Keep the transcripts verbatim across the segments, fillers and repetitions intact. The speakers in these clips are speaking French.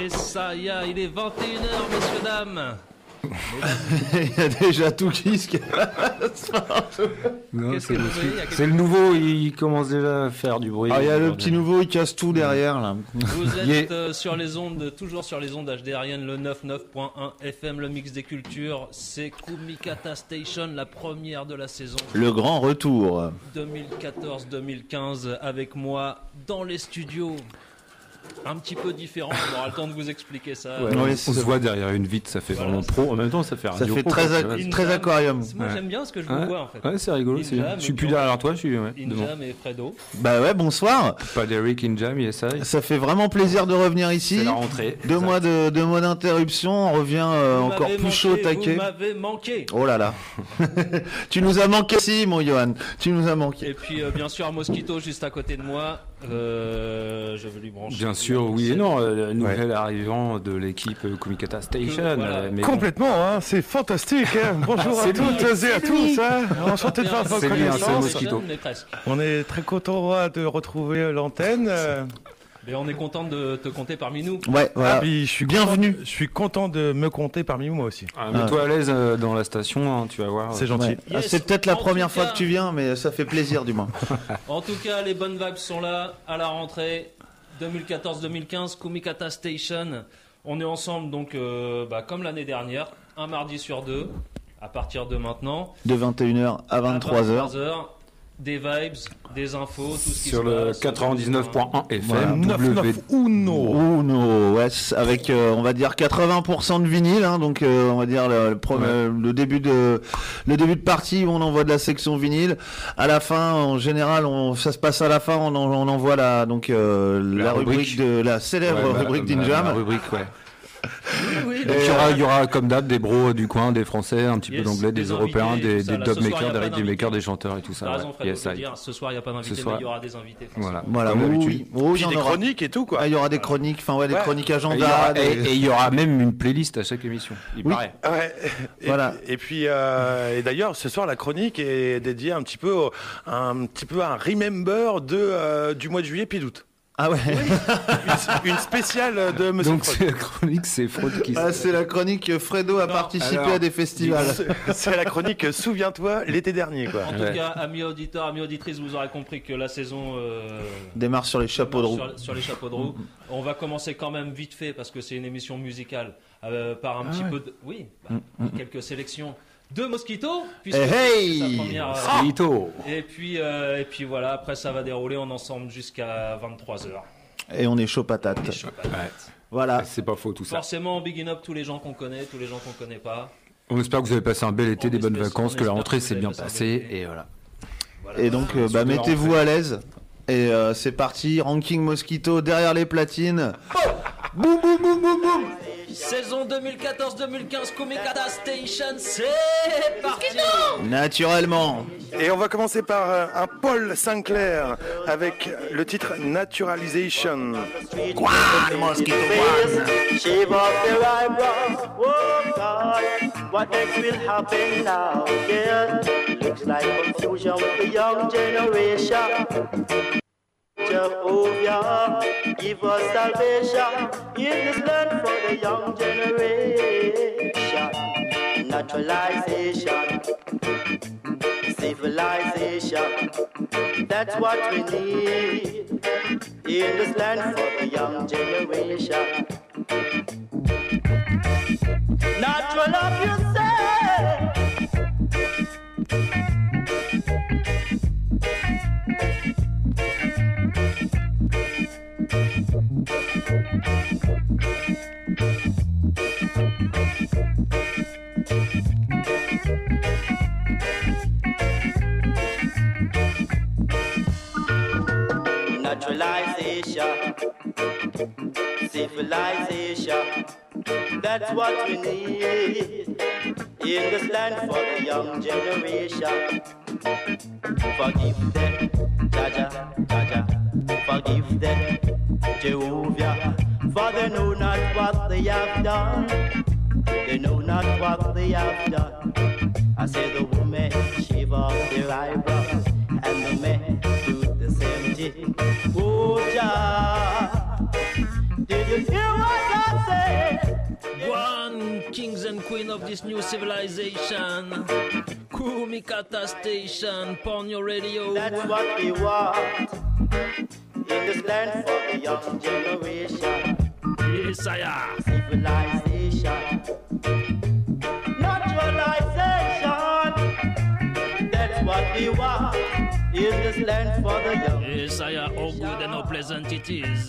Et ça y est, il est vingt et une heures, messieurs, dames. Il y a déjà tout qui se casse. Non, Qu'est-ce c'est, que le, vous voyez, il y a c'est le nouveau, il commence déjà à faire du bruit. Ah, il y a le petit nouveau, il casse tout derrière là. Vous êtes Yeah. euh, sur les ondes, toujours sur les ondes H D aériennes, le quatre-vingt-neuf point un F M, le mix des cultures. C'est Kumikata Station, la première de la saison Le grand retour. deux mille quatorze deux mille quinze, avec moi dans les studios. Un petit peu différent, on aura le temps de vous expliquer ça. Ouais, Ouais, on, on c'est- se voit derrière une vitre, ça fait Voilà, vraiment c'est- pro. En même temps, ça fait Ça radio fait pro, très, quoi, ac- tu vois. Injam, très aquarium. Moi Ouais. j'aime bien ce que je vous Ouais. vois en fait. Ouais, c'est rigolo. c'est- Injam, Je suis plus Injam. derrière toi, je suis. Ouais, devant. Injam et Fredo. Bah ouais, bonsoir. Pas d'Eric Injam, yes, I. Ça fait vraiment plaisir de revenir C'est ici. la rentrée. Deux mois de deux mois d'interruption, on revient euh, Vous encore m'avez plus manqué, chaud au taquet. Vous m'avez manqué. Oh là là. Tu nous as manqué, si, mon Johan. Tu nous as manqué. Et puis euh, bien sûr Mosquito juste à côté de moi. Euh, je vais lui brancher. Bien sûr, oui et non. euh, Nouvel arrivant de l'équipe euh, Kumikata Station. Voilà. euh, mais bon, Complètement, hein, c'est fantastique. Hein. Bonjour à C'est toutes lui, et à tous. Hein. Enchanté de faire votre C'est lui, hein, c'est connaissance. Mosquito. Mais presque. On est très content de retrouver l'antenne. Euh, Mais on est content de te compter parmi nous. Ouais, ah, voilà. puis je suis Bienvenue. content- je suis content de me compter parmi moi aussi. ah, mets-toi à l'aise euh, dans la station, hein, tu vas voir. C'est gentil. Ouais. Ah, Yes. c'est peut-être la En première tout fois cas- que tu viens, mais ça fait plaisir du moins. En tout cas, les bonnes vibes sont là à la rentrée deux mille quatorze deux mille quinze, Kumikata Station. On est ensemble donc euh, bah, comme l'année dernière, un mardi sur deux, à partir de maintenant. De vingt et une heures à vingt-trois heures. heures. Des vibes, des infos, tout ce qui Sur se le passe. quatre-vingt-dix-neuf point un F Voilà. M. neuf W- neuf Uno. Oh non, ouais, c'est avec euh, on va dire quatre-vingts pour cent de vinyle, hein, donc euh, on va dire le, le, pro- Ouais. euh, le début de le début de partie où on envoie de la section vinyle. À la fin, en général, on, ça se passe à la fin, on, en- on envoie la donc euh, la, La rubrique. rubrique. de la célèbre Ouais, bah, rubrique bah, d'Injam. la rubrique, ouais. Oui, oui, Donc, il y aura, il y aura comme d'hab des bros du coin, des Français, un petit Yes, peu d'anglais, des, des Européens, invités, des, tout ça. des Là, dub ce soir, il y makers, a des pas rythm makers, d'invités. des chanteurs et tout T'as ça. raison, ouais. Fredo, Yes, faut I. dire. Ce soir, il n'y a pas d'invités, Ce mais soir. il y aura des invités. Voilà. Voilà, Comme oui, d'habitude. oui, oui, il Puis y en des aura. chroniques et tout, quoi. Ah, il y aura des chroniques, enfin ouais, des Ouais. chroniques Et il y agenda. aura- des- Et et il y aura même une playlist à chaque émission, il Oui. paraît. Ouais. Et, Voilà. et puis, euh, et d'ailleurs, ce soir, la chronique est dédiée un petit peu, au- un petit peu à un remember de euh, du mois de juillet puis d'août. Ah ouais. Une, une spéciale de Monsieur Donc Freud. c'est la chronique, c'est Freud qui Ah, c'est la chronique Fredo a Non, participé alors, à des festivals. C'est- C'est la chronique Souviens-toi l'été dernier, quoi. En tout Ouais. cas, amis auditeurs, amis auditrices, vous aurez compris que la saison euh, Démarre sur les chapeaux de roue. Sur, sur les chapeaux de roue. On va commencer quand même vite fait parce que c'est une émission musicale euh, par un petit peu de oui, bah, quelques sélections de Mosquito puisque Eh, hey c'est sa première, euh, Squelito. et puis euh, et puis voilà, après ça va dérouler en ensemble jusqu'à vingt-trois heures. Et on est chaud patate. Et chaud patate. Ouais. Voilà. C'est pas faux tout ça. Forcément, big up tous les gens qu'on connaît, tous les gens qu'on connaît pas. On espère que vous avez passé un bel été, On des bonnes espère- vacances, on que la espère rentrée que vous s'est avez bien passé un passée bel été. et voilà. Voilà. Et donc, euh, bah, Surtout la mettez-vous rentrée. à l'aise. Et euh, c'est parti, ranking Mosquito derrière les platines. Boum, boum, boum, boum, boum. Saison deux mille quatorze deux mille quinze Kumikata Station, c'est parti. Naturellement. Et on va commencer par euh, un Paul Sinclair avec le titre Naturalization. Quoi, le Mosquito One. Shave off their eyebrows. Oh God, what next will happen now? Yeah, looks like confusion with the young generation. Jehovah, give us salvation in this land for the young generation. Naturalization, civilization, that's what we need in this land for the young generation. Natural of yourself. Naturalization, civilization, that's what we need in this land for the young generation. Forgive them, Jaja, Jaja, forgive them, Jehovah, for they know not what they have done. They know not what they have done. I say the woman shave off their eyebrows and the men do the same thing. Oh, Jah, did you hear what I kings and queens of this new civilization. Kumikata Station, Ponyo Radio. That's what we want in this land for the young generation. Yes, I am. Civilization, naturalization. That's what we want in this land for the young. Yes, I am. How good and how pleasant it is.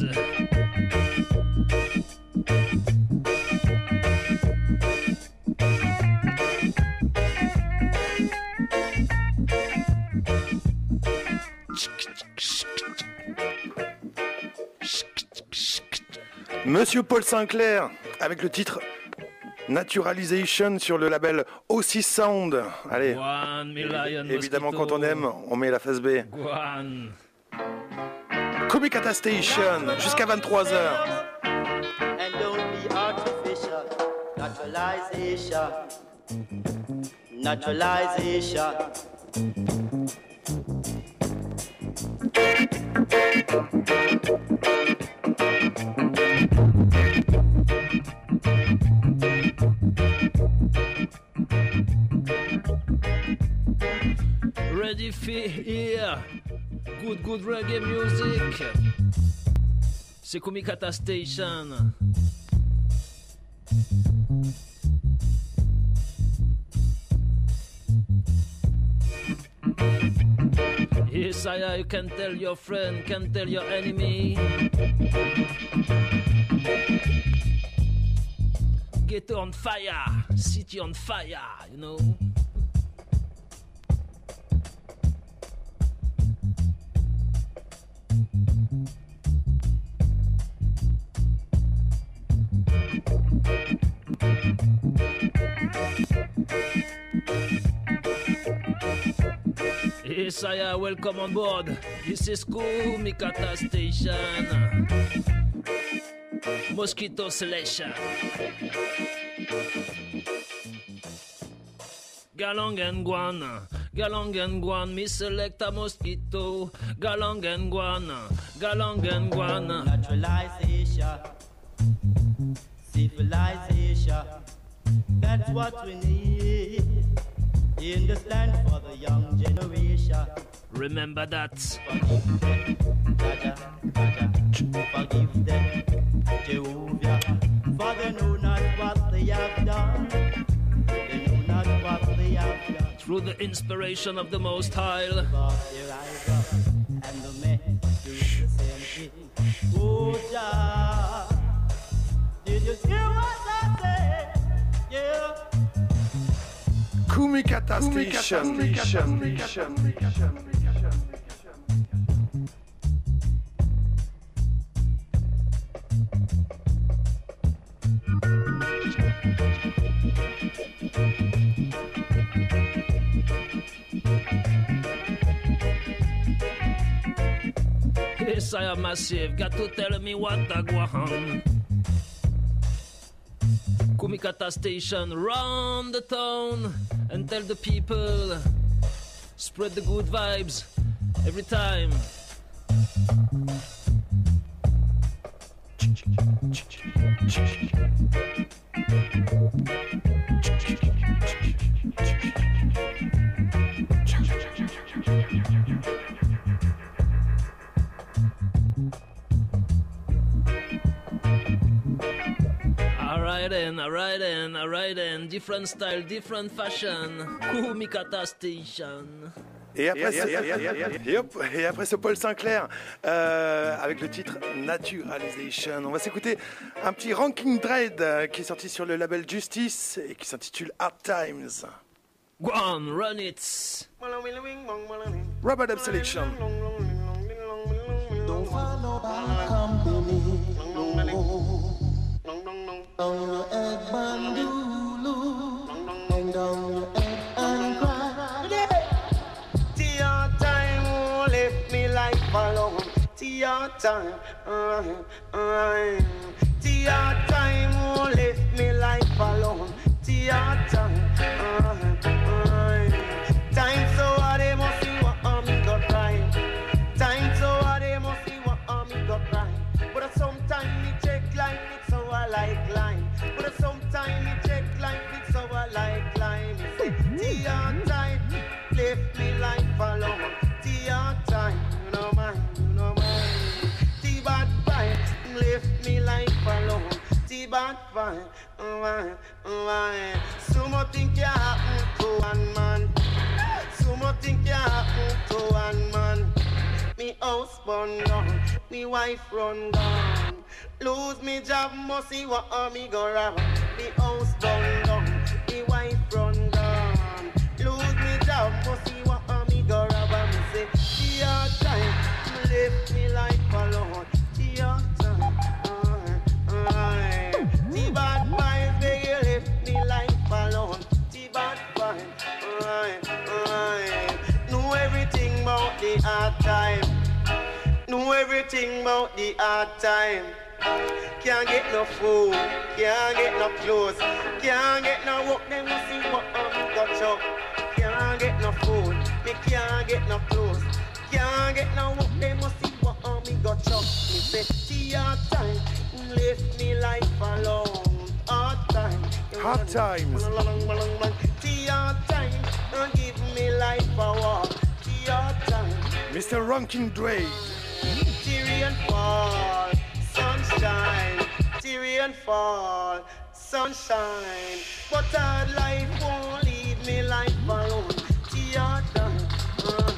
Monsieur Paul Sinclair, avec le titre Naturalization sur le label O six Sound. Allez, One million évidemment mosquito. quand on aime, on met la face B. One. Kumikata Station, jusqu'à vingt-trois heures. And don't be artificial. Naturalization, naturalization. Ready for here. Good, good reggae music. C'est Kumikata Station. Yes, I, you can tell your friend, can tell your enemy. Get on fire, city on fire, you know. Yes, I welcome on board. This is Kumikata Station. Mosquito selection. Galang and Guan, Galang and Guan, me select a mosquito. Galang and Guan, Galang and Guan. Naturalization, civilization. That's what we need in this land for the young generation. Remember that. Forgive them, Jaja, Jaja. Forgive them, Jehovah. For they know not what they have done. They know not what they have done. Through the inspiration of the Most High. But they rise up and the men do the same thing. Oh, Jah, did you hear what I said? Yeah. Kumikata Station. Yes, I am massive. Got to tell me what I want. Kumikata Station, round the town and tell the people. Spread the good vibes every time. Alright then, alright then, alright then. Different style, different fashion. Kumikata Station. Et après, ce, et, hop, et après ce Paul Sinclair, euh, avec le titre Naturalization, on va s'écouter un petit Ranking Dread euh, qui est sorti sur le label Justice et qui s'intitule Hard Times. Go on, run it. Rubber Dub Selection. Don't find nobody company. Down your head, bandulu, and down your head and cry. Tia time, oh, let me life alone. Tia time, uh, uh, Tia time, oh, let me life alone. Tia time, uh, uh, time so what they must see what I'm got right. Time so what they must see what I'm got right. But sometimes me check line, it's so I like line. But sometimes me check line. fine, fine, fine. So much thing can happen to one man. So much thing can happen to one man. Me house burn down, me wife run down. Lose me job, must see what uh, me go rob. Me house burn down, me wife run down. Lose me job, must see what uh, me go rob. And me say, the hard time, left me life alone. The hard time, uh, uh, the bad vibes, they left me life alone. The bad vibes, uh, uh, know everything about the hard time. Know everything about the hard time. Can't get no food, can't get no clothes, can't get no work, then we see what I'm got up. Can't get no food, me can't get no clothes, can't get no work, then we see what I'm got up. Me say, the hard time, left me life alone. Hard time, Hard times. The hard time, don't give me life a walk. The hard time, Mister Rankin Dre. Tyrion fall, sunshine. Tyrion fall, sunshine. But hard life won't leave me life alone. The hard time, uh,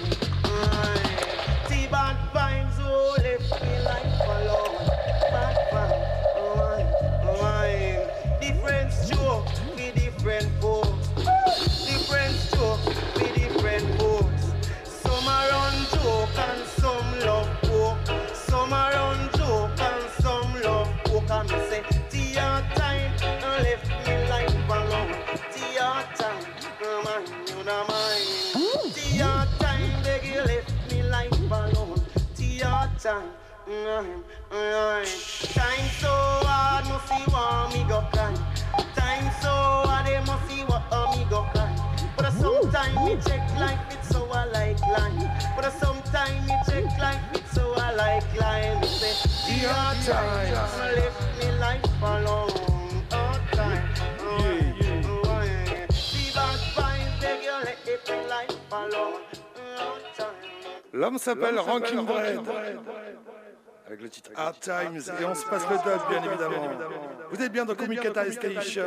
uh, the bad vibes won't left me life alone. Bad vibes, uh, uh, different stroke with different folks. Different stroke with different folks. Some are on joke and some love. Some are on joke and some love coke. And me say, the hard time, uh, left me life alone. The hard time, uh, man, you know mine. The hard time, beg you left me life alone. The hard time, uh, uh, time so hard, must see what me go cry. Time so hard, they must see what uh, me go cry. But uh, sometime me check life, it's so I like line. But uh, sometime me check life, it's so I like line. Me say, the hard time, left me life alone. Hard time, uh, uh, yeah. The bad vibes, beg you let me life alone. Hard time. L'homme s'appelle Rankin Dre. Avec le titre Hard Times. Et on se passe le dub, bien évidemment. Vous êtes bien dans Kumikata Station.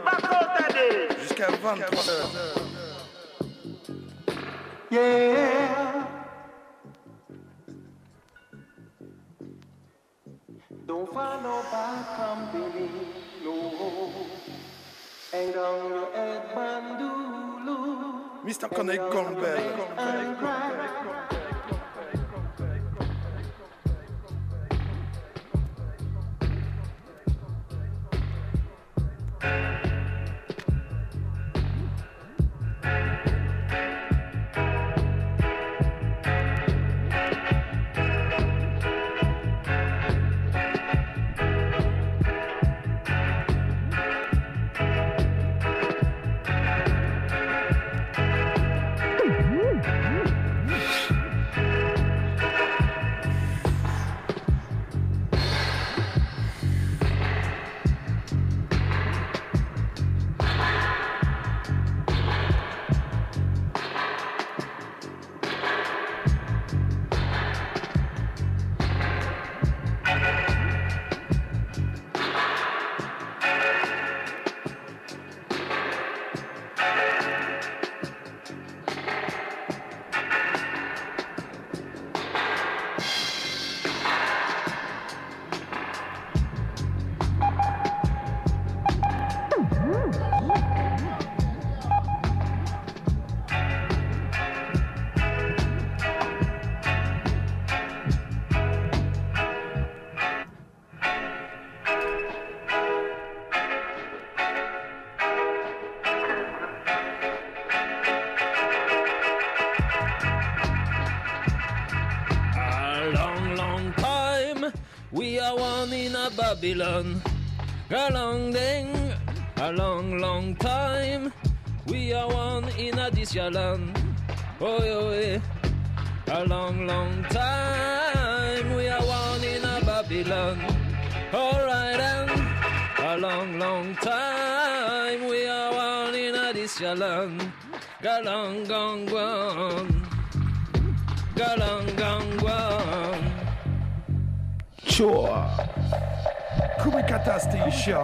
Jusqu'à vingt-trois heures. Yeah. Don't find no bad company, no. Hang down your head, bandulu. Mister Connect Goldbell. And cry. Babylon, a long ding, a long, long time. We are one in a this ya land. Oh, yeah, a long, long time. We are one in a Babylon. Alright then, a long, long time. We are one in a this ya land. Galang gong gong, galang gong gong. Sure. Kumikata Station.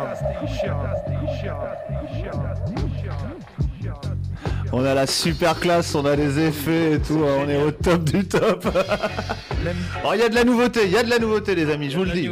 On a la super classe, on a les effets et tout, hein, on est au top du top. Oh, il y a de la nouveauté, il y a de la nouveauté les amis, je vous le dis. News.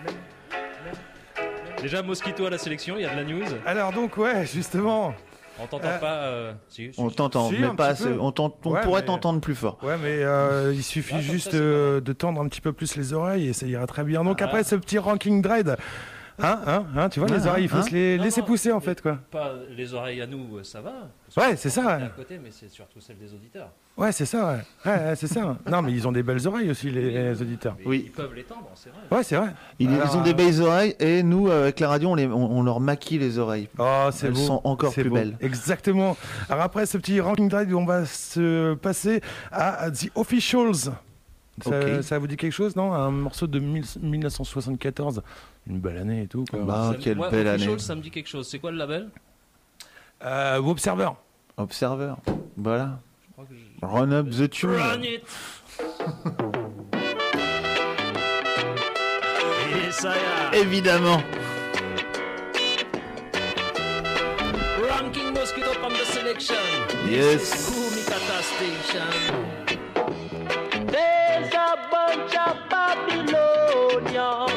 Déjà Mosquito à la sélection, il y a de la news. Alors donc ouais, justement. On t'entend Euh, pas. Euh... Si, si, On si. t'entend, Si, mais un pas petit assez. peu. On, t'ent- on Ouais, pourrait mais- t'entendre plus fort. Ouais, mais euh, il suffit Ah, comme juste ça, c'est euh, de tendre un petit peu plus les oreilles et ça ira très bien. Donc Ah. après ce petit ranking dread, hein, hein, hein, tu vois Ah, les oreilles, il faut hein. se les Non, laisser non, pousser en mais fait quoi. Pas les oreilles à nous, ça va. Ouais, c'est ça, On est ouais. à côté, mais c'est surtout celle des auditeurs. Ouais, c'est ça, ouais. Ouais, ouais, c'est ça. Non, mais ils ont des belles oreilles aussi les, les auditeurs. Mais Oui. Ils peuvent les tendre, c'est vrai. Ouais, c'est vrai. Ils, Alors, ils ont des belles oreilles et nous, euh, avec la radio, on, les, on, on leur maquille les oreilles. Oh, c'est Elles beau. sont encore C'est plus beau. belles. Exactement. Alors après ce petit ranking drive, on va se passer à The Officials. Ça, Ok. ça vous dit quelque chose, non? Un morceau de mille- mille neuf cent soixante-quatorze. Une belle année et tout. Quoi. Bah, Ça me- quelle moi, belle Official, année. ça me dit quelque chose. C'est quoi le label? Euh, Observer. Observer. Voilà. Je crois que je- Run up the tune. Run it! Et ça y est. Évidemment. Ranking Mosquito from the selection. Yes. This is Kumikata Station. There's a bunch of Babylonians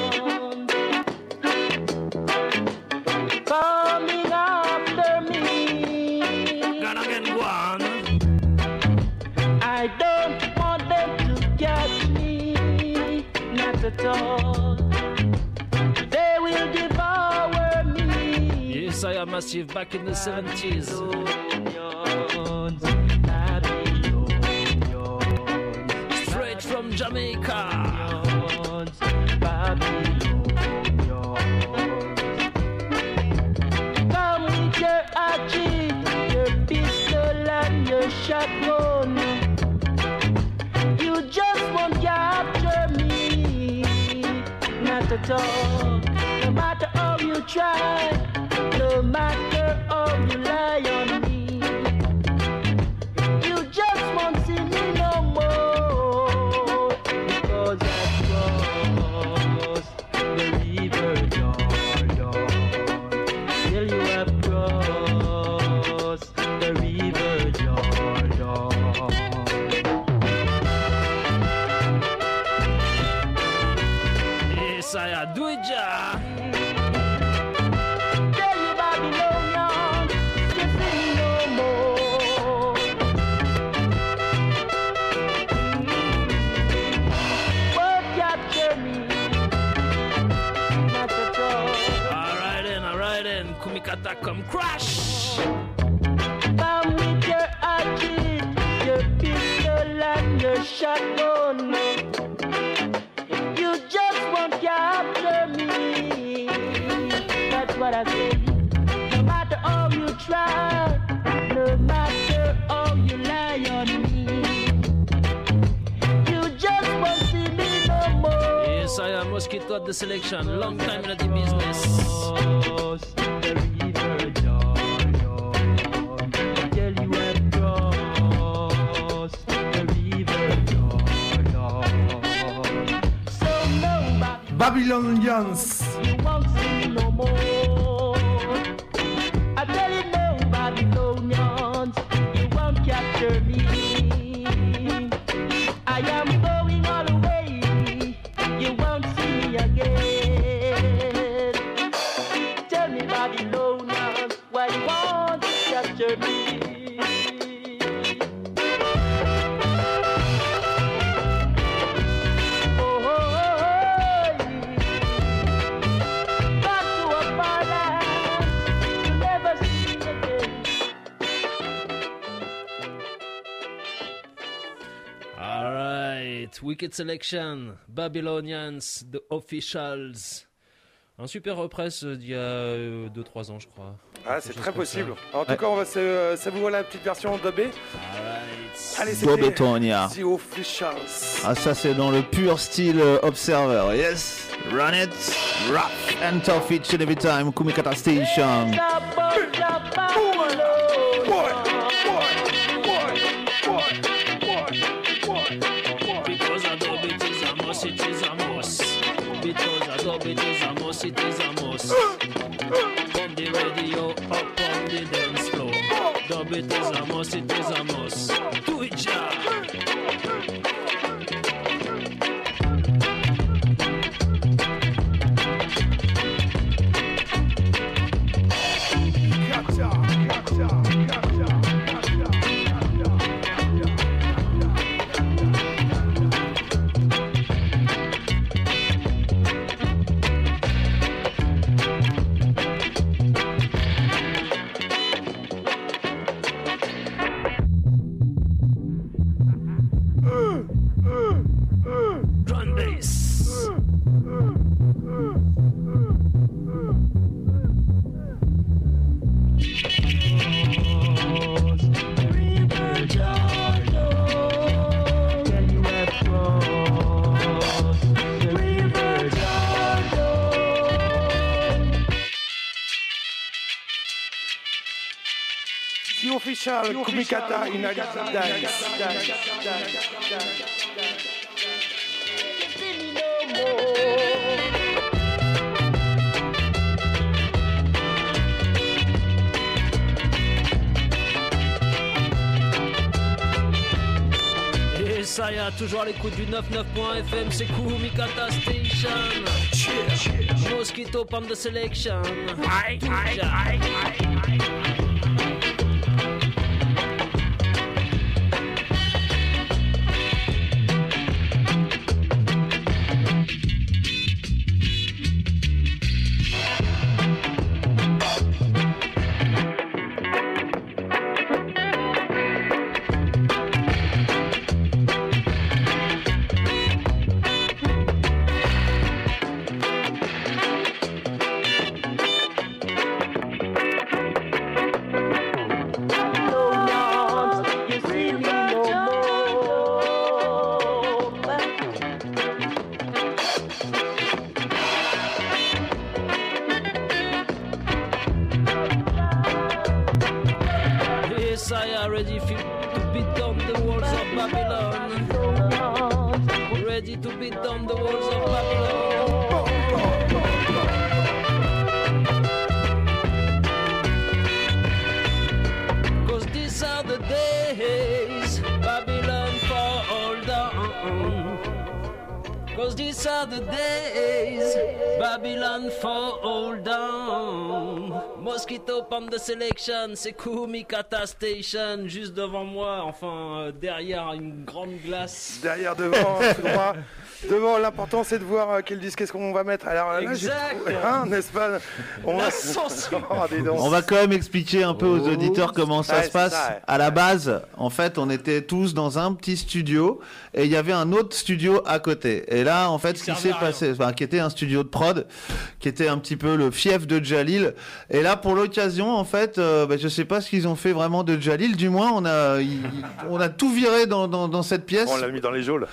coming after me. Gonna get one. I don't want them to catch me, not at all. They will devour me. Yes, I am massive back in the seventies. Babylonians, Babylonians, Straight from Jamaica. Babylonians. Come with your hatchet, your pistol and your shotgun. You just won't capture me, not at all. No matter how you try, no matter how you lie on me, you just won't see me no more. Because I've crossed the river Jordan. Till you have crossed the river Jordan. Yes, I do it, ja. Tell you Babylonians, you see me no more. Won't capture me, not at all. Alright then, alright then. Kumikata come crash. Come with your hatchet, your pistol and your shotgun. You just won't capture me. That's what I say. No matter how you try, no matter how you lie on me, you just won't see me no more. Yes, I am Mosquito at the selection. Long time in the business. Cross the river Jordan. Tell you I've crossed the river Jordan. So nobody, Babylonians. you won't see me no more. I tell you no Babylonians, you won't capture me. I am going all the way, you won't see me again. Tell me Babylonians, why you want to capture me? Oh, oh, oh, back to a far land you never see again. Alright, Wicked Selection, Babylonians, The Officials. Un super repress d'il y a deux trois ans, je crois. Ah, c'est Quelque chose très comme possible. ça. En tout Ouais. cas, on va se euh, savourer la petite version dubée. Alright. Allez, c'était Bobetonia. The Officials. Ah, ça c'est dans le pur style euh, Observer. Yes. Run it. Rough and tough each and every time. Kumikata Station. There's a bunch of Babylonians. Boy, boy, boy, boy, boy, boy. Because I do it is a must, it is a must. Because I do it is a must, Amos, it is Amos. On the radio, up on the dance floor. Dub it is Amos, it is Amos. Do it, ja. Drum bass. The official Kumikata in Alice Dance. Et ça y a toujours à l'écoute du quatre-vingt-neuf point F M, c'est Kumikata Station. Mosquito Pump the Selection. Aïe, aïe, aïe, aïe. Messiah ready to beat down the walls of Babylon. Ready to beat down the walls of Babylon. Cause these are the days Babylon fall down. Cause these are the days Babylon fall down. Mosquito Pump the Selection, c'est Kumikata Station, juste devant moi, enfin euh, derrière une grande glace. Derrière, devant, tout droit. Devant, l'important c'est de voir euh, quel disque est-ce qu'on va mettre. Alors là, j'ai trouvé, hein, n'est-ce pas? On La va... censure. Oh, dis donc. On va quand même expliquer un peu aux auditeurs comment ça Ouais, se c'est passe. ça, ouais. À la base, en fait, on était tous dans un petit studio et il y avait un autre studio à côté. Et là, en fait, ce qui servait s'est à rien. passé, enfin, qui était un studio de prod, qui était un petit peu le fief de Jalil. Et là, pour l'occasion, en fait, euh, bah, je sais pas ce qu'ils ont fait vraiment de Jalil. Du moins, on a, il- on a tout viré dans, dans, dans cette pièce. On l'a mis dans les geôles.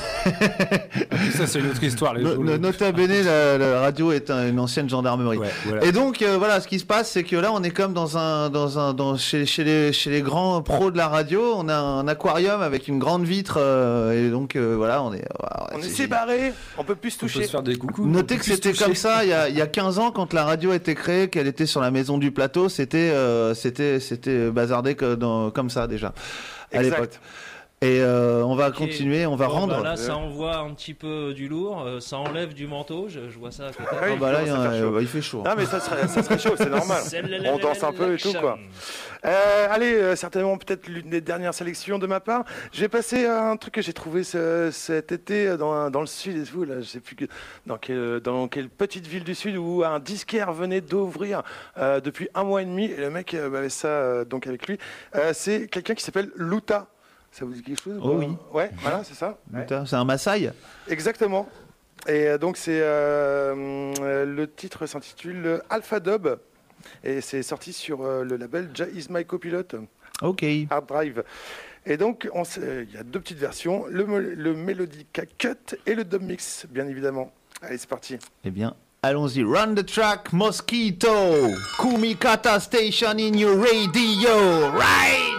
Ça, c'est une autre histoire. Les No- jours- no- nota bene, la, la radio est un- une ancienne gendarmerie. Ouais, voilà. Et donc euh, voilà, ce qui se passe, c'est que là, on est comme dans un, dans un, dans chez, chez les, chez les grands pros de la radio. On a un aquarium avec une grande vitre, euh, et donc euh, voilà, on est. voilà, On est c'est- séparés, on peut plus se On peut toucher. se faire des coucous. Notez on que peut plus c'était se toucher. comme ça il y, a, il y a quinze ans quand la radio a été créée, qu'elle était sur la maison du plateau, c'était euh, c'était c'était bazardé que dans- comme ça déjà à Exact. l'époque. Et euh, on va Ok. continuer, on va Bon, rendre. bah là, ça envoie un petit peu du lourd, euh, ça enlève du manteau, je, je vois ça à côté. Ah oui, Ah bah là, il, y a commence à un- faire chaud. bah, il fait chaud. Ah mais ça serait, ça serait chaud, c'est normal. C'est le- On danse un peu et tout quoi. Euh, allez, euh, certainement peut-être l'une des dernières sélections de ma part. Je vais passer à un truc que j'ai trouvé ce- cet été dans, dans le sud et tout. Là, je sais plus que, dans, quelle, dans quelle petite ville du sud où un disquaire venait d'ouvrir euh, depuis un mois et demi. Et le mec euh, avait ça euh, donc avec lui. Euh, c'est quelqu'un qui s'appelle Luta. Ça vous dit quelque chose? Oh oui. Ouais, voilà, c'est ça. Ouais. Putain, c'est un Maasai. Exactement. Et euh, donc c'est euh, euh, le titre s'intitule Alpha Dub et c'est sorti sur euh, le label Jay Is My Copilot Ok. Hard Drive. Et donc on sait- euh, il y a deux petites versions, le, mo- le Melodica Cut et le Dub Mix, bien évidemment. Allez, c'est parti. Eh bien, allons-y. Run the track, Mosquito. Kumikata Station in your radio. Right!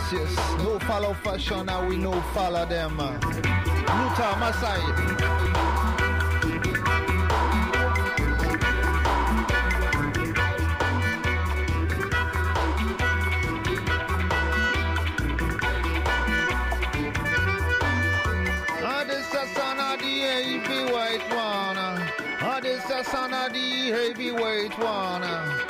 yes, yes. No follow fashion and we no follow them. Luther Masai. Heavy white one, oh, this is the son of the heavyweight one.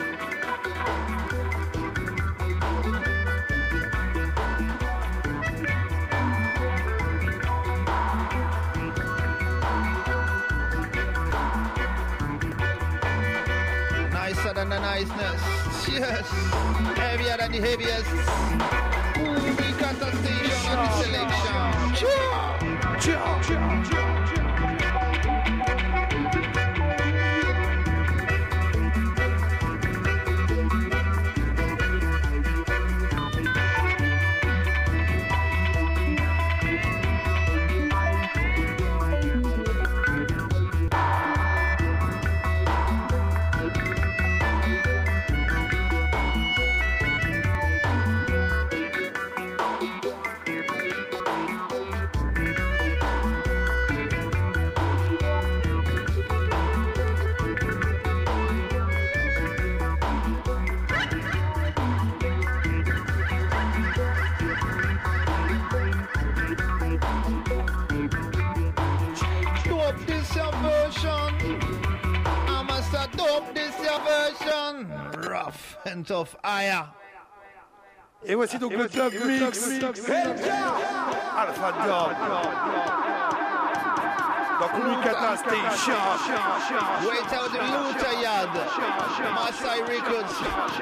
Nicer than the niceness, yes, heavier than the heaviest. Ooh, we got a station on the selection. Cha, cha, cha, cha. Of Aya. Et voici donc Et le Dub Mix. Alpha Dub. Dans Kumikata Station. Wait out the Luther Yard. Masai Records.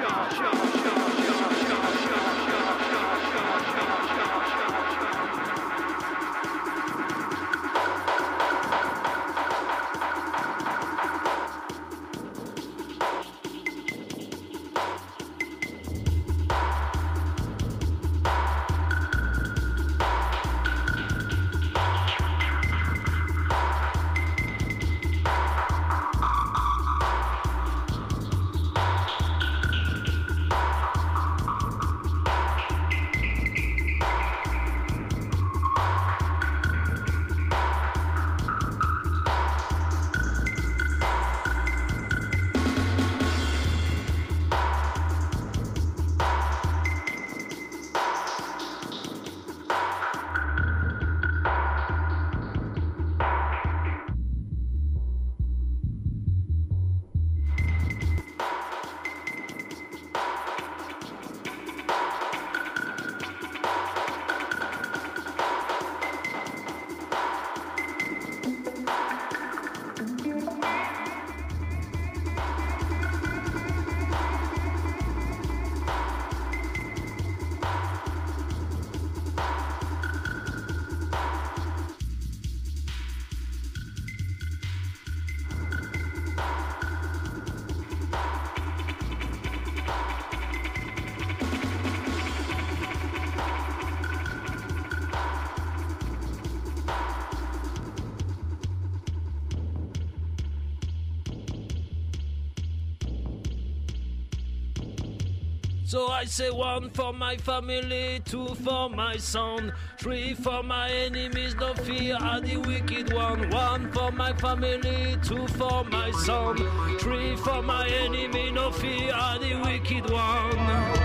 So I say one for my family, two for my son, three for my enemies, no fear of the wicked one. One for my family, two for my son, three for my enemy, no fear of the wicked one.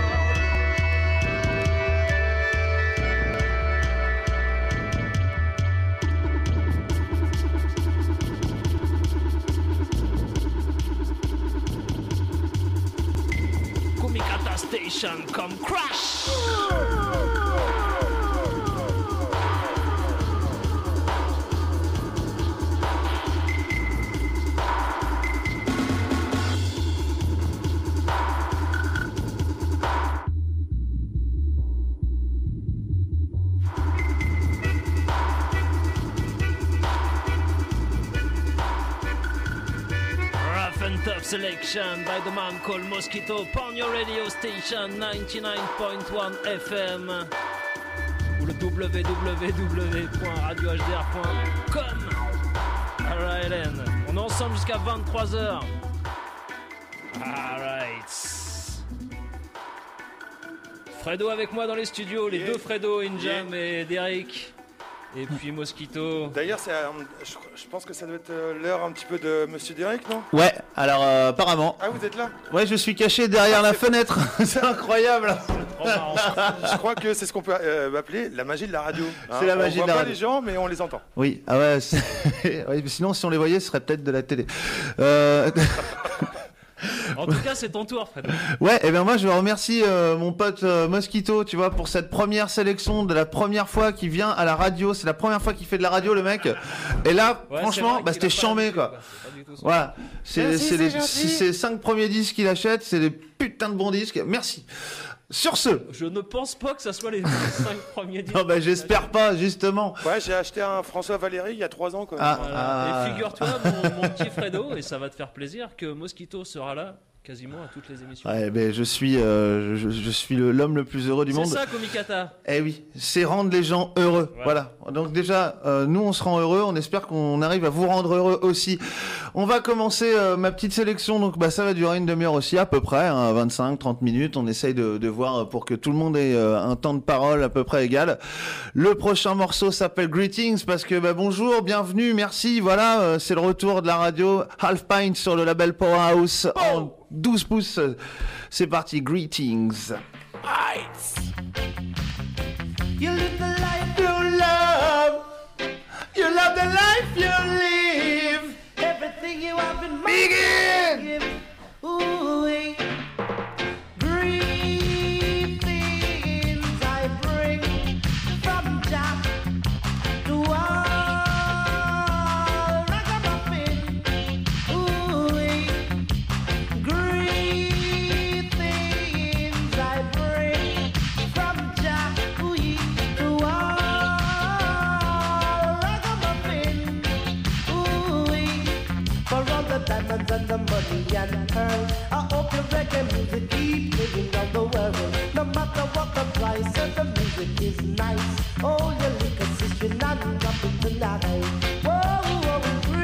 Station, come crash! Selection by the man called Mosquito upon your radio station ninety-nine point one F M ou le w w w point radio h d r point com. Alright then, on est ensemble jusqu'à vingt-trois heures. Alright. Fredo avec moi dans les studios, les Yeah. deux Fredo, Injam Yeah. et Derek. Et puis Mosquito. D'ailleurs, c'est, euh, je, je pense que ça doit être euh, l'heure un petit peu de Monsieur Derek, non? Ouais, alors euh, apparemment. Ah, vous êtes là? Ouais, je suis caché derrière la fenêtre. C'est incroyable. Trop marrant. Je crois que c'est ce qu'on peut euh, appeler la magie de la radio. Hein. C'est la magie on de la voit pas radio. les gens, mais on les entend. Oui, ah ouais. c'est- ouais, mais sinon, si on les voyait, ce serait peut-être de la télé. Euh... En tout cas, c'est ton tour, Fredo. Ouais, et bien moi je remercie euh, mon pote euh, Mosquito, tu vois, pour cette première sélection de la première fois qu'il vient à la radio. C'est la première fois qu'il fait de la radio, le mec. Et là, Ouais, c'est franchement, vrai bah, qu'il c'était a pas chambé, l'habitude, quoi. C'est pas du tout son- Voilà, c'est Merci, c'est les c'est gentil. si c'est cinq premiers disques qu'il achète, c'est des putains de bons disques. Merci. Sur ce, Je ne pense pas que ça soit les cinq premiers disques. non bah j'espère pas justement. Ouais, j'ai acheté un François Valéry il y a trois ans, quoi. Ah, Voilà. ah. Et figure-toi, mon, mon petit Fredo, et ça va te faire plaisir, que Mosquito sera là quasiment à toutes les émissions. Ouais, ben je suis euh, je, je suis le- l'homme le plus heureux du C'est monde. ça, Komikata. Eh oui, c'est rendre les gens heureux. Voilà. Donc déjà, euh, nous on se rend heureux. On espère qu'on arrive à vous rendre heureux aussi. On va commencer euh, ma petite sélection. Donc bah ça va durer une demi-heure aussi à peu près, hein, vingt-cinq trente minutes. On essaye de, de voir pour que tout le monde ait euh, un temps de parole à peu près égal. Le prochain morceau s'appelle Greetings parce que bah, bonjour, bienvenue, merci. Voilà, euh, c'est le retour de la radio Half Pint sur le label Powerhouse en douze pouces. C'est parti, Greetings. You live the life You love, you love the life you live. everything you have in mind. Begin. Give. Ooh, eh. Greetings I bring from Jah to all ragamuffin. Ooh, eh. Greetings I bring from Jah ooh, eh, to all ragamuffin. Ooh, eh. For all the diamonds and the money and pearls, I hope your reggae music keep living on the world. No matter what the price, if the music is nice. Oh, your liquor sister, not nothing tonight. Whoa, whoa,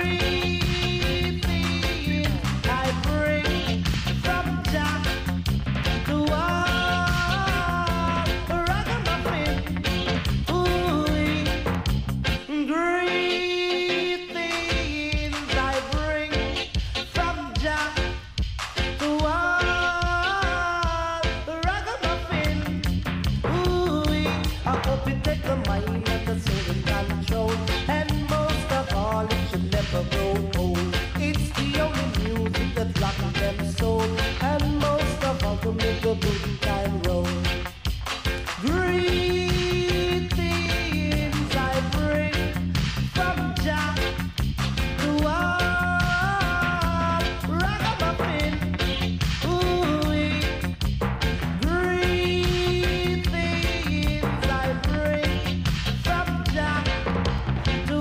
greetings I bring from Jah to all ragamuffin. Ooh, greetings I bring from Jah to all ragamuffin. Ooh, I hope you take the mind and the soul in control, and most of all, it should never grow old. It's the only music that rocks them soul, and most of all, to make a good time roll. Greetings I bring from Jah to all ragamuffin. Ooh, greetings I bring from Jah to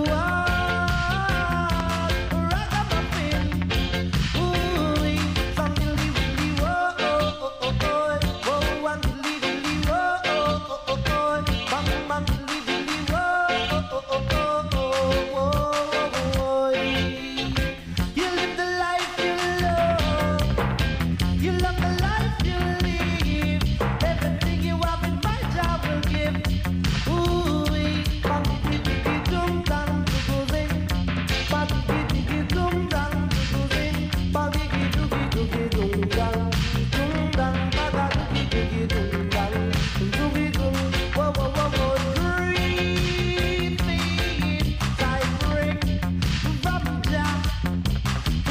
all ragamuffin. Ooh, from dilly willy whoa, oh, oh, oh, oh, whoa, and dilly dilly whoa, oh, oh, oh, oh, bam bam dilly dilly whoa, oh, oh, oh, oh, oh, whoa. You live the life you love, you love the life you live. Everything you have in my job will give. Ooh, bam diggy diggy dum dum dum bam diggy diggy dum dum dum bam diggy diggy diggy dum dum dum dum bam diggy diggy dum dum diggy dum. Whoa whoa whoa whoa. Greetings I bring from Jah to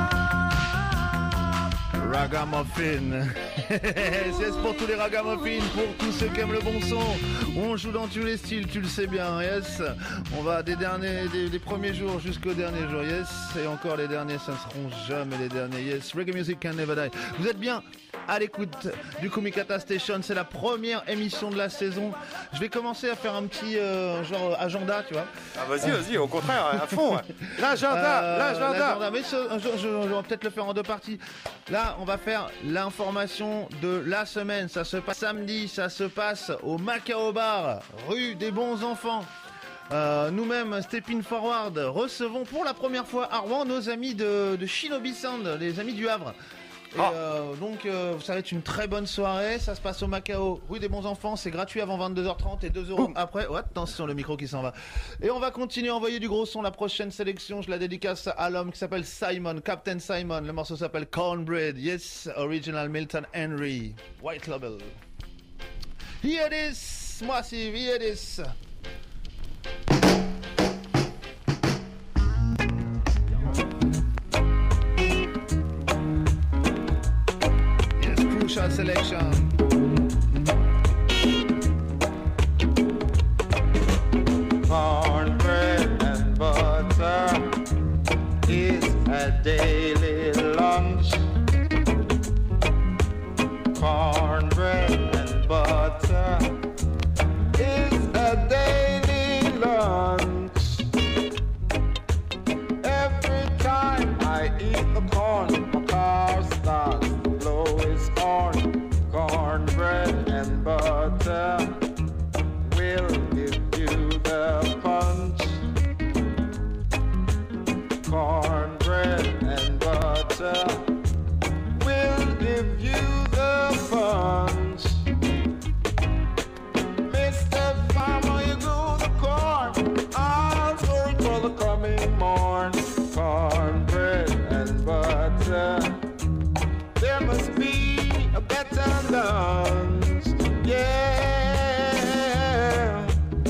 all. Ragamuffin. C'est pour tous les ragamuffins, pour tous ceux qui aiment le bon son. On joue dans tous les styles, tu le sais bien, yes. On va des derniers, des, des premiers jours jusqu'au dernier jour, yes. Et encore les derniers, ça ne seront jamais les derniers, yes. Reggae music can never die. Vous êtes bien à l'écoute du Kumikata Station, c'est la première émission de la saison. Je vais commencer à faire un petit euh, genre agenda, tu vois. Ah, vas-y, vas-y, au contraire, à fond. ouais. L'agenda, Euh, l'agenda. l'agenda. Mais ce- un jour, je, je vais peut-être le faire en deux parties. Là, on va faire l'information de la semaine. Ça se passe samedi, ça se passe au Macao Bar, rue des Bons Enfants. Euh, nous-mêmes, Stepping Forward, recevons pour la première fois à Rouen nos amis de, de Shinobi Sound, les amis du Havre. Et euh, donc, euh, ça va être une très bonne soirée. Ça se passe au Macao, rue des Bons Enfants. C'est gratuit avant vingt-deux heures trente et deux euros après. Oh, attention, le micro qui s'en va. Et on va continuer à envoyer du gros son. La prochaine sélection, je la dédicace à l'homme qui s'appelle Simon, Captain Simon. Le morceau s'appelle Cornbread. Yes, original Milton Henry. White Label. Hear this, massive, hear this. Crucial selection. Cornbread and butter is a daily lunch. Cornbread and butter is a daily lunch. Every time I eat the corn, my car starts to blow its horn. Cornbread and butter will give you the punch. Cornbread and butter will give you the punch. Mister Farmer, you grow the corn, I'll store it for the coming morn. Cornbread and butter, there must be a better lunch, yeah.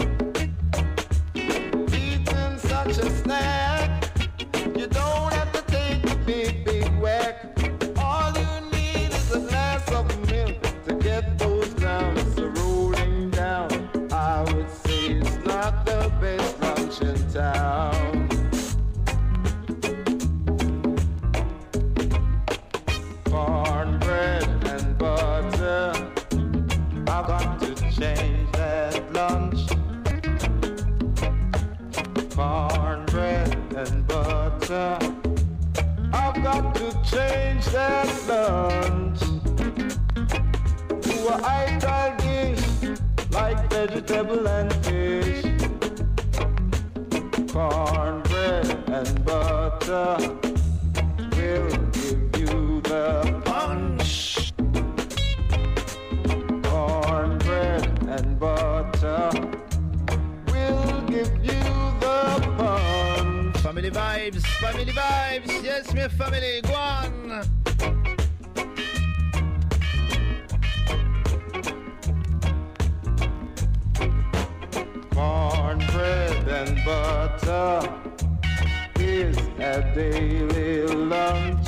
Eating such a snack, you don't have to take a big, big whack. All you need is a glass of milk to get those lumps rolling down. I would say it's not the best lunch in town. Cornbread and butter, I've got to change that lunch. Cornbread and butter, I've got to change that lunch to a high dish like vegetable and fish. Cornbread and butter will give you the punch. Cornbread and butter will give you the punch. Family vibes, family vibes. Yes, my family, go on. Cornbread and butter is a daily lunch.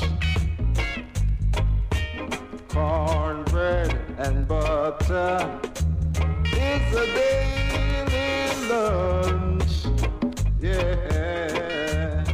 Cornbread and butter is a daily lunch, yeah.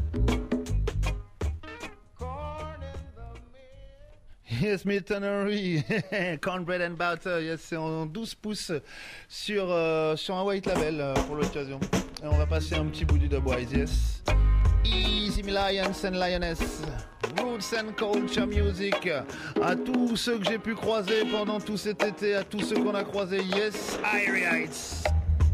Corn in the milk. Yes, Milton Henry. Cornbread and butter. Yes, c'est en douze pouces sur, euh, sur un white label euh, pour l'occasion. Et on va passer un petit bout du dubwise, yes. Easy Lions and Lioness. Roots and Culture Music. À tous ceux que j'ai pu croiser pendant tout cet été, à tous ceux qu'on a croisés, yes, Irie Heights.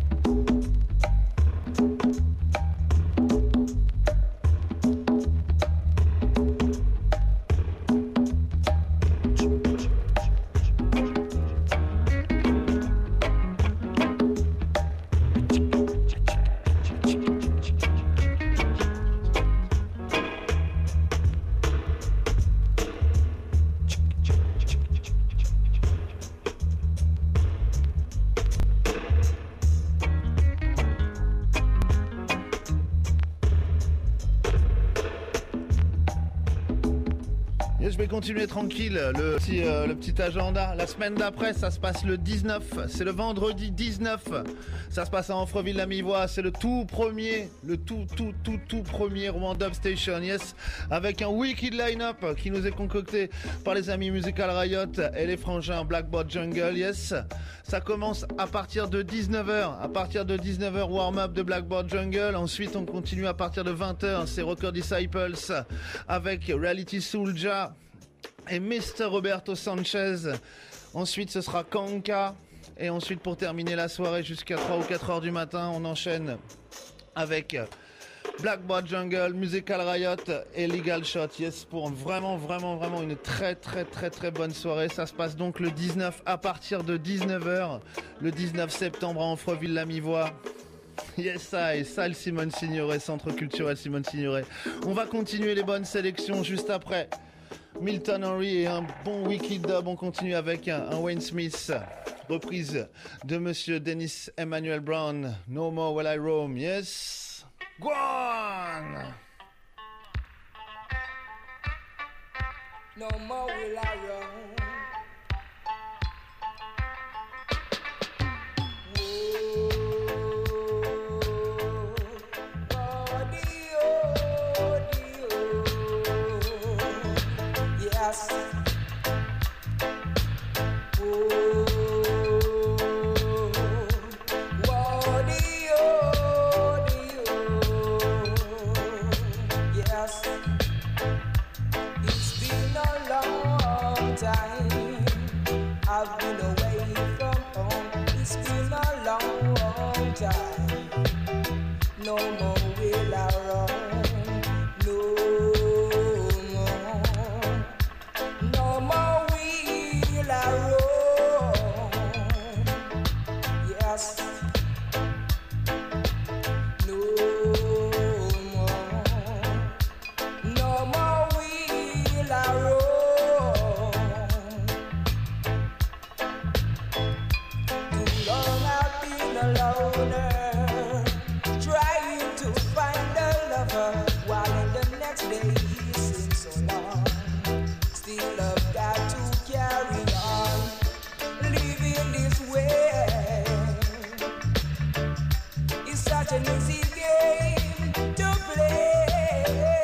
Je vais continuer tranquille, le petit, euh, le petit agenda. La semaine d'après, ça se passe le dix-neuf. C'est le vendredi dix-neuf. Ça se passe à Amfreville-la-Mivoise. C'est le tout premier, le tout, tout, tout, tout premier Rouen Dub Station. Yes. Avec un wicked line-up qui nous est concocté par les amis Musical Riot et les frangins Blackboard Jungle. Yes. Ça commence à partir de dix-neuf heures. À partir de dix-neuf heures, warm-up de Blackboard Jungle. Ensuite, on continue à partir de vingt heures. C'est Rocker Disciples avec Reality Soulja et mister Roberto Sanchez. Ensuite, ce sera Kanka. Et ensuite, pour terminer la soirée jusqu'à trois ou quatre heures du matin, on enchaîne avec Blackboard Jungle, Musical Riot et Legal Shot. Yes, pour vraiment, vraiment, vraiment une très, très, très, très bonne soirée. Ça se passe donc le dix-neuf à partir de dix-neuf heures, le dix-neuf septembre à Amfreville-la-Mivoie. Yes, I, salle Simone Signoret, centre culturel Simone Signoret. On va continuer les bonnes sélections juste après. Milton Henry et un bon wiki dub. On continue avec un, un Wayne Smith. Reprise de Monsieur Dennis Emmanuel Brown. No More Will I Roam. Yes. Go on! No more will I roam. Yes. I've been away from home. It's been a long time. No more will I roam. No more. No more will I roam. Yes. No more. No more will I roam. Trying to find a lover while in the next day it seems so long. Still I've got to carry on, living this way. It's such an easy game to play,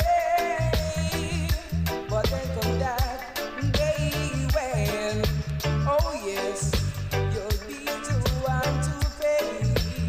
but then come that day when, oh yes, you'll be too one to pay.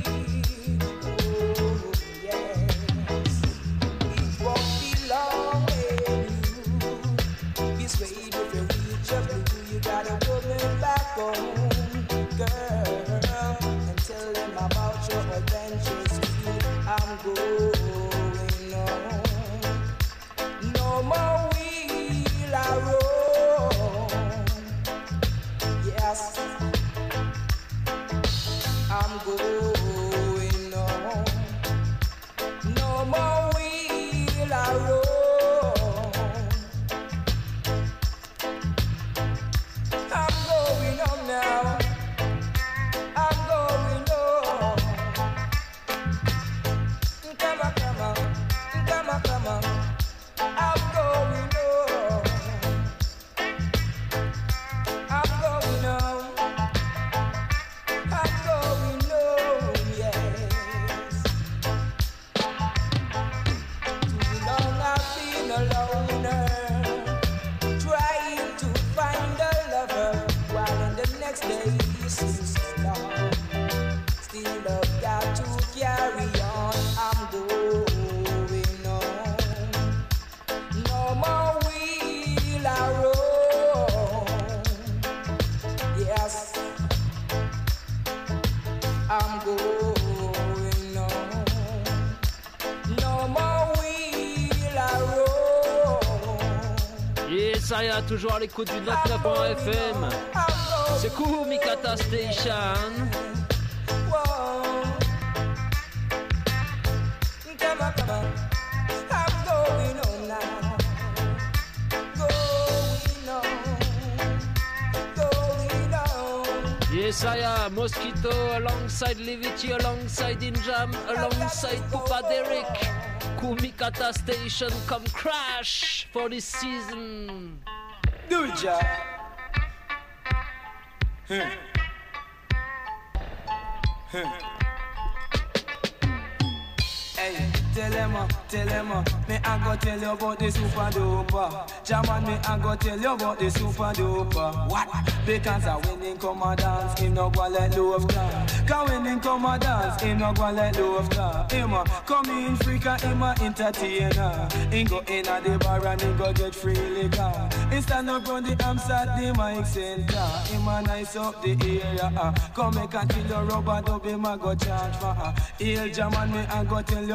Home, girl, and tell them about your adventures. I'm going on. No more will I roam. Yes, I'm going on. No more will I roam. Now I'm going on. Come on, come on, come on, come on. I'm going on. I'm going on. I'm going on, yes. Too long I've been a loner, trying to find a lover. While in the next day seems so long, still I've got to carry on. I'm going on. No more will I roam. Yes, I'm going on. No more will I roam. Yes, I a toujours à l'écoute du neuf point F M. C'est cool, Mikata Station. Come on, come on. I'm going on now. Going on. Going on. Yes, I a Mosquito alongside Levity, alongside Injam, alongside Pupa Derek. Cool, Mikata Station, come crash for this season. Do it, job. Hmm. Hmm. Hey, tell them, uh, tell them, uh, me I go tell you about the super duper. Jaman, me I go tell you about the super duper. What? Because I when him come a dance, him no go let love come. Cause when him come a dance, him no go let love come. Him a come in freak and him a entertainer. Him go in at the bar and him go get free liquor. He stand up on the amps at the mic center. Him a nice up the area. Uh. Come make a kill the rubber dub, him a go charge for. Uh. Hail Jaman, me I go tell you about this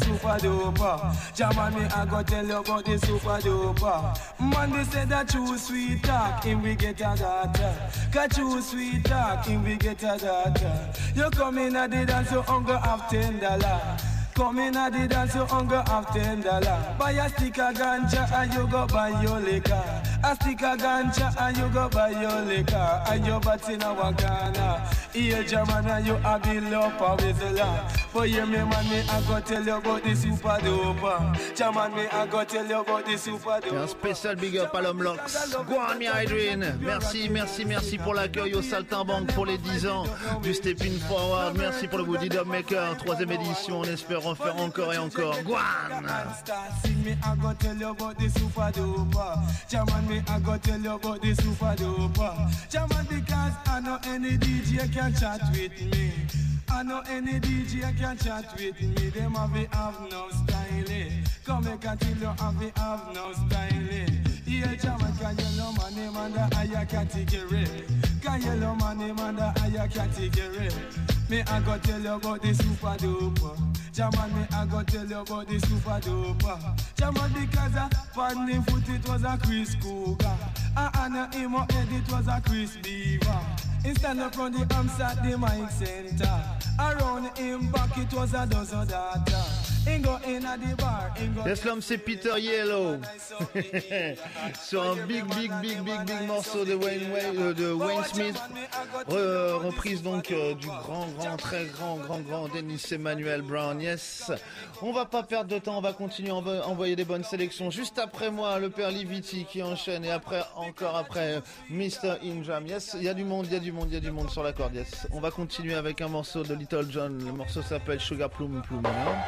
super duper. Jaman, me I go tell you about the super duper. Man, they say that you sweet talk, and we get a daughter. Got you sweet talk, and we get a daughter. You come in at the dance, you hunger have ten dollar. Come in at the dance, you hunger have ten dollar. Buy a stick of ganja and you go buy your liquor. A stick of ganja and you go buy your liquor. And your bats in a wakana. Here, German, and you have the love of Islam. But hear me, man, me I go tell you about the super duper. German, me I go tell you about the super duper. Et un spécial big up à l'homme Lox. Go on, mi Adrian. Merci, merci, merci pour l'accueil au Saltimbanque pour les dix ans du Stepping Forward. Merci pour le Woody Dub Maker, troisième édition. On espère en faire encore et encore. Go on. Sing me, I go tell you about the super duper. German, me I go tell you about the super duper. German, because I know any D J can chat with me. I know any D J can chat with me. Them have it have no style. Come make a tell you have it have no style. Yeah, German, can you know my name and the higher category? Can you know my name and the higher category? Me I go tell you about the super duper. German, me I go tell you about the super duper. German, because a funny foot it was a Chris Cougar. And Anna Imo head it was a Chris Beaver. He stand up on the arms at the mic center. Around him back it was a dozen data. He go in at the bar. Yes, l'homme c'est Peter Yellow. Sur un big, big, big, big, big morceau de Wayne, Wayne, euh, de Wayne Smith. Re, reprise donc euh, du grand, grand, très grand, grand, grand Dennis Emmanuel Brown. Yes. On va pas perdre de temps, on va continuer à envo- envoyer des bonnes sélections. Juste après moi, le père Liviti qui enchaîne. Et après, encore après, mister Injam. Yes, il y a du monde, il y a du monde, il y a du monde sur la corde. Yes. On va continuer avec un morceau de Little John. Le morceau s'appelle Sugar Plum Plum.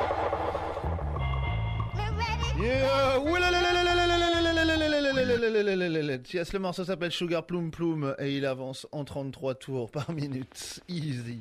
Yeah. Yes, le morceau s'appelle Sugar Plum Plum et il avance en trente-trois tours par minute. Easy.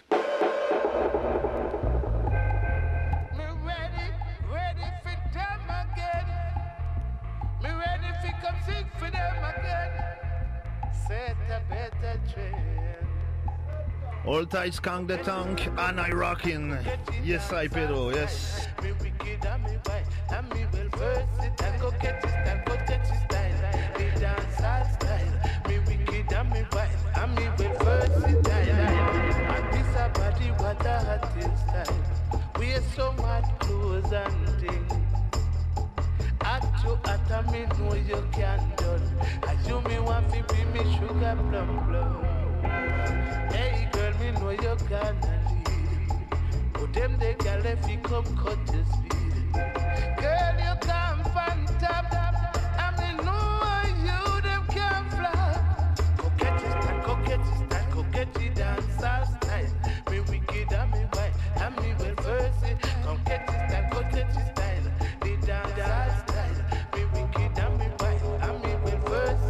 All tight skunk the tank and I rockin'. Yes, I Pedro, yes. Me wicked and me white, and me well versed and go catch it and go touch it style. The dance style. Me wicked and me white, and me well versed and this a body what a hot style. We are so much clothes and things. At you at a me know you can done. As you me want to be me sugar plum plum. Hey girl, me know you gonna lead. But them they gal if you come cut the speed. Girl, you come from top. I me know you them can fly. Go get it style, go get it style, go get it dance style. Me wicked and me white, and me well versed. Come get it style, go get it style. The dance style. Me wicked and me white, and me well versed.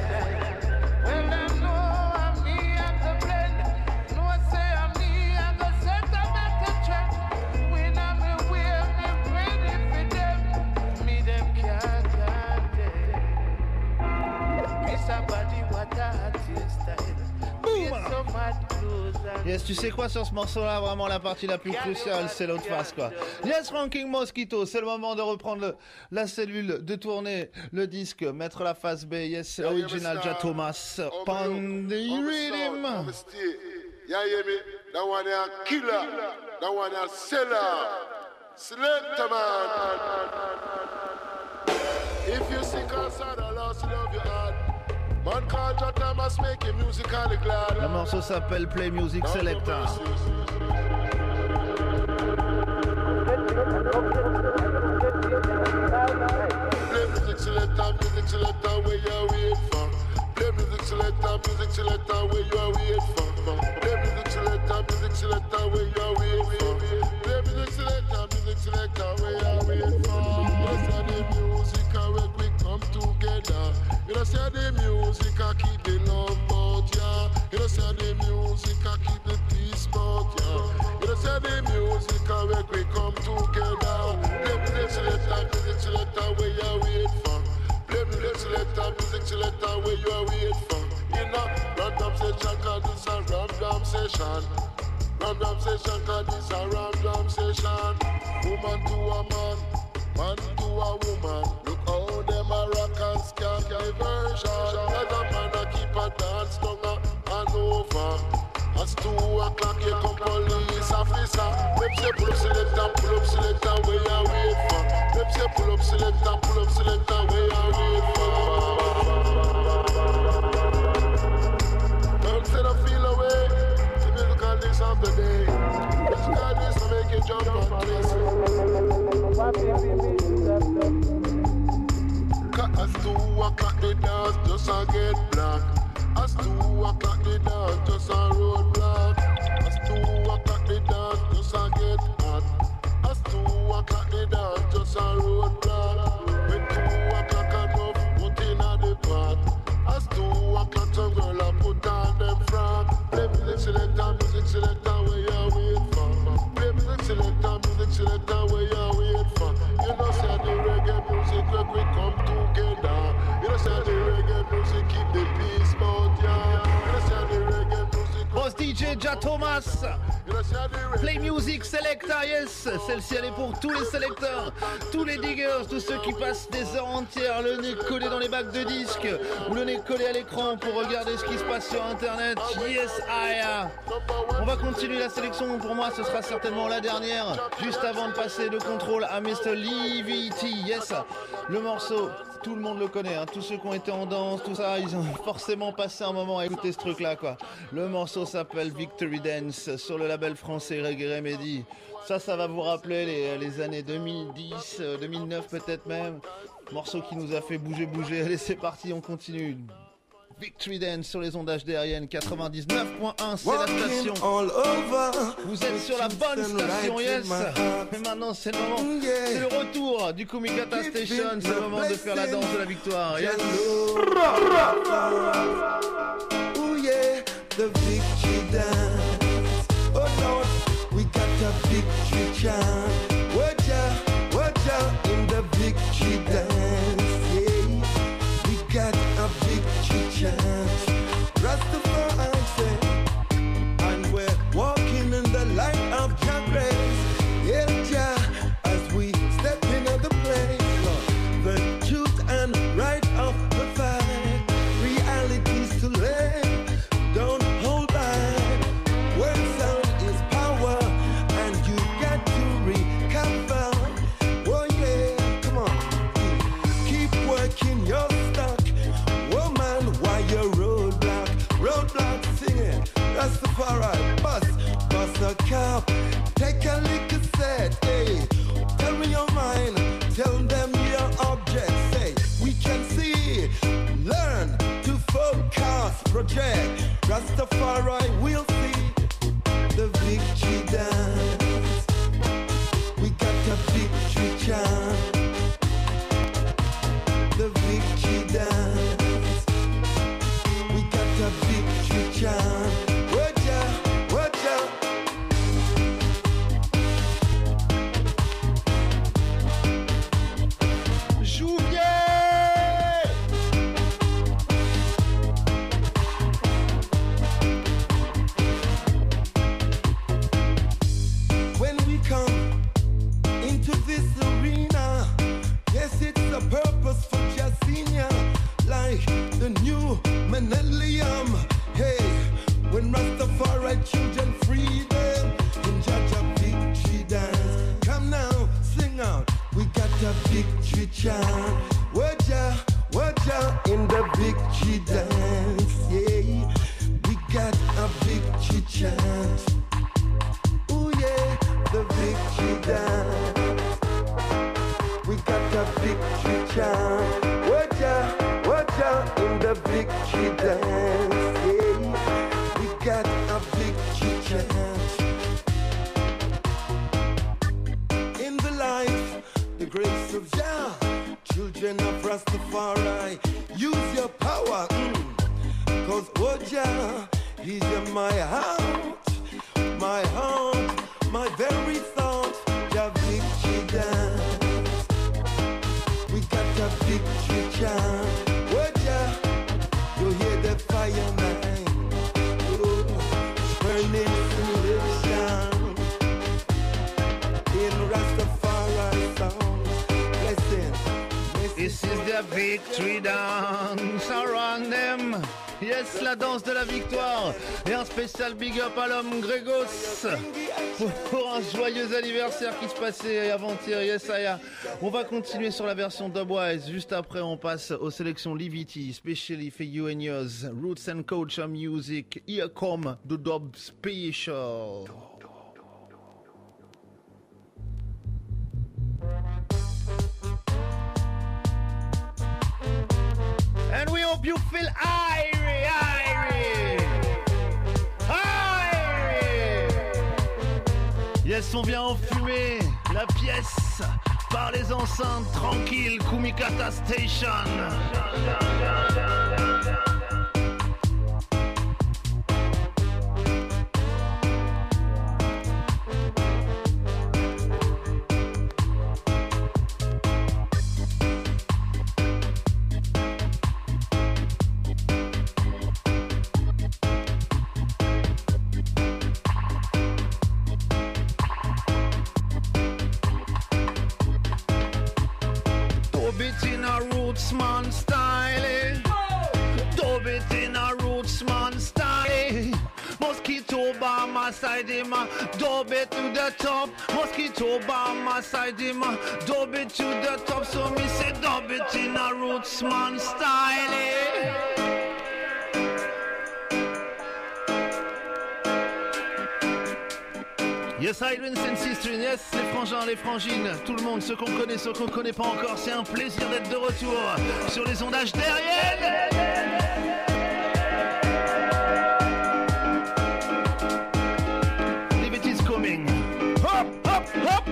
Yes, tu sais quoi sur ce morceau-là, vraiment la partie la plus cruciale, c'est l'autre face quoi. Yes, Ranking Mosquito, c'est le moment de reprendre le, la cellule, de tourner le disque, mettre la face B. Yes, original Ja Thomas, Pandy Rhythm. Yeah, hear me? That one a killer, that one a seller, selector man. If you sing outside, I lost love your heart. Man called Ja Thomas, making musically glad. Le morceau s'appelle Play Music Selector. Play music selector, music selector, where you wait for. Play music selector, music selector, where you wait for. Play music selector, music selector, where you wait for. Play music selector, music selector, where you wait for. Yes, and the music where we come together. You know, say the music I keep the love out, yeah. You know, say the music I keep the peace out, yeah. You know, say the music where we come together. Play music selector, music selector, where you wait for. Play music selector, music selector, where you wait for. You know, random session, cause this a random session. Ram ram session, cause this a ram ram session. Woman to a man, man to a woman. Look how them a rock and scan diversion. As a man a keep a dance down and over. As two o'clock here come police officer. Them say pull up selector, pull up selector, where you wait for? Them say pull up selector, pull up selector, where you wait for? Don't say the feel away. The musical this of the day. Musical this to make you jump and twist. As two o'clock the dance just a get black. As two o'clock the dance just a roadblock. As two o'clock the dance just a get hot. As two o'clock the dance just a roadblock. When two o'clock enough put in a the pot. As two o'clock some girl a put on them frock. Play music selector, music selector where you wait for. Play music selector, music selector where you wait for. You know say the reggae music where we come together. You know say the reggae music keep the peace bout ya. You know say the reggae music. Boss D J Ja Thomas. Play Music Selector, yes. Celle-ci elle est pour tous les sélecteurs, tous les diggers, tous ceux qui passent des heures entières le nez collé dans les bacs de disques ou le nez collé à l'écran pour regarder ce qui se passe sur internet. Yes, I am. On va continuer la sélection. Pour moi, ce sera certainement la dernière, juste avant de passer le contrôle à mister Lee V T. Yes, le morceau. Tout le monde le connaît, hein. Tous ceux qui ont été en danse, tout ça, ils ont forcément passé un moment à écouter ce truc-là, quoi. Le morceau s'appelle Victory Dance sur le label français Reggae Remedy. Ça, ça va vous rappeler les, les années deux mille dix, deux mille neuf peut-être même. Morceau qui nous a fait bouger, bouger. Allez, c'est parti, on continue. Victory Dance sur les ondes H D R I N quatre-vingt-dix-neuf point un, c'est la station. Vous êtes sur la bonne station, yes. Mais maintenant c'est le moment, c'est le retour du Kumikata Station. C'est le moment de faire la danse de la victoire, yes. Oh yeah, the victory dance. Oh Lord, we got a victory chant. Watch out, watch out in the victory dance. Yeah, we got a victory chant. Rastafari say, and we're walking in the light of your grace. Yeah, yeah, as we step into the place, Lord, the truth and right of the fight, realities to live, don't hold back. Word sound is power, and you got to recover. Oh yeah, come on, keep working your stock, woman, while you're roadblock, roadblock singing. Rastafari, bust, bust a cap, take a lick of set, hey. Tell me your mind, tell them your object, say we can see, learn to focus, project. Rastafari will see the victory dance. We got a victory chant. The victory dance. We got a victory chant. Watch out, watch out. Jouvier! When we come into this arena, yes, it's a purpose for Jacinia, like the new millennium. Hey, when Rastafari children free them in Jaja victory dance. Come now, sing out. We got a victory chant. Watch out, watch out in the victory dance. Yeah, we got a victory chant. Oh yeah, the victory dance. We got a victory chant. Watch out, watch out in the victory dance. Yeah, we got a victory chant. In the life, the grace of Jah, children of Rastafari, use your power, mm. Cause oh Jah, he's in my heart, my heart, my very thought. Jah victory dance. We got a victory chant. Oh Jah, you hear the fire man, oh, burning solution. This is their victory dance around them. Yes, la danse de la victoire. Et un spécial big up à l'homme Grégos pour un joyeux anniversaire qui se passait avant-hier. Yes, Aya. On va continuer sur la version Dubwise. Juste après, on passe aux sélections Livity, specially for you and yours. Roots and Culture Music. Here come the Dub Special. And we hope you feel irie, irie, irie. Yes, on vient enfumer la pièce par les enceintes tranquilles, Kumikata Station. Rootsman style, eh? Dub it in a Rootsman style, eh? Mosquito by my side, him, dub it to the top. Mosquito by my side, him, dub it to the top. So me say dub it in a Rootsman style, eh? Yes, Irene and Sister, yes, les frangins, les frangines, tout le monde, ceux qu'on connaît, ceux qu'on connaît pas encore, c'est un plaisir d'être de retour sur les ondages derrière. Leave it is coming. Hop, hop, hop.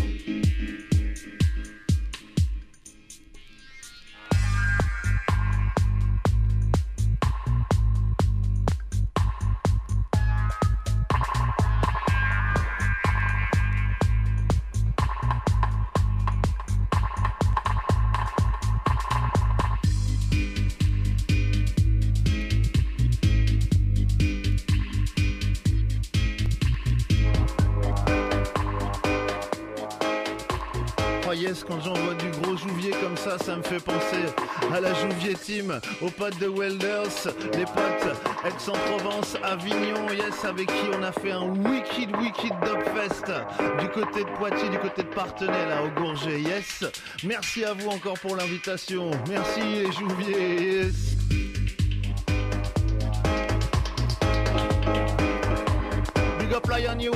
Yes, quand j'envoie du gros jouvier comme ça, ça me fait penser à la Jouvier Team, aux potes de Welders, les potes Aix-en-Provence, Avignon, yes, avec qui on a fait un wicked, wicked dubfest du côté de Poitiers, du côté de Parthenay, là, au Gourget, yes. Merci à vous encore pour l'invitation. Merci les Jouviers, yes. Big up Lion You.